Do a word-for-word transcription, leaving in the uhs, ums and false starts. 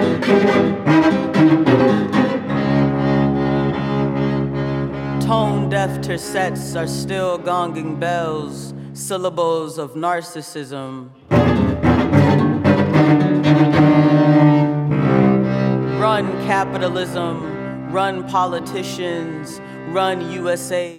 Tone-deaf tercets are still gonging bells, syllables of narcissism. Run capitalism, run politicians, run U S A.